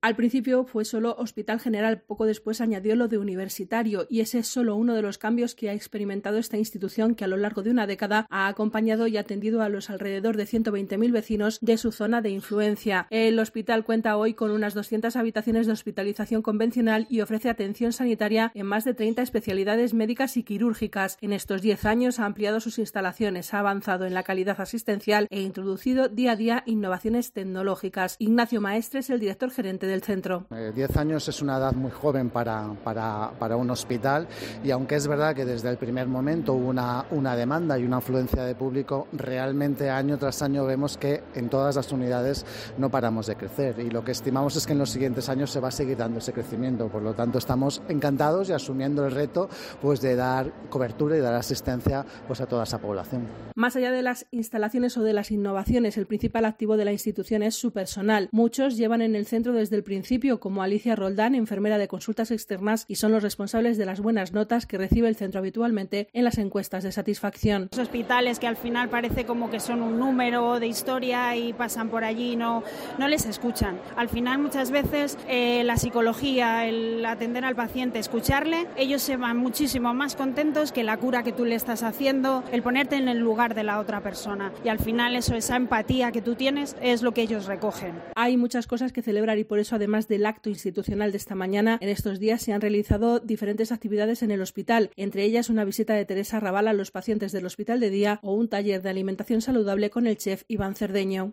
Al principio fue solo Hospital General, poco después añadió lo de universitario, y ese es solo uno de los cambios que ha experimentado esta institución, que a lo largo de una década ha acompañado y atendido a los alrededor de 120.000 vecinos de su zona de influencia. El hospital cuenta hoy con unas 200 habitaciones de hospitalización convencional y ofrece atención sanitaria en más de 30 especialidades médicas y quirúrgicas. En estos 10 años ha ampliado sus instalaciones, ha avanzado en la calidad asistencial e introducido día a día innovaciones tecnológicas. Ignacio Maestre es el director gerente del centro. 10 años es una edad muy joven para un hospital, y aunque es verdad que desde el primer momento hubo una demanda y una afluencia de público, realmente año tras año vemos que en todas las unidades no paramos de crecer, y lo que estimamos es que en los siguientes años se va a seguir dando ese crecimiento. Por lo tanto, estamos encantados y asumiendo el reto pues de dar cobertura y dar asistencia pues a toda esa población. Más allá de las instalaciones o de las innovaciones, el principal activo de la institución es su personal. Muchos llevan en el centro desde el principio, como Alicia Roldán, enfermera de consultas externas, y son los responsables de las buenas notas que recibe el centro habitualmente en las encuestas de satisfacción. Los hospitales que al final parece como que son un número de historia y pasan por allí y no les escuchan. Al final muchas veces la psicología, el atender al paciente, escucharle, ellos se van muchísimo más contentos que la cura que tú le estás haciendo, el ponerte en el lugar de la otra persona, y al final esa empatía que tú tienes es lo que ellos recogen. Hay muchas cosas que celebrar, y por eso, además del acto institucional de esta mañana, en estos días se han realizado diferentes actividades en el hospital, entre ellas una visita de Teresa Raval a los pacientes del hospital de día o un taller de alimentación saludable con el chef Iván Cerdeño.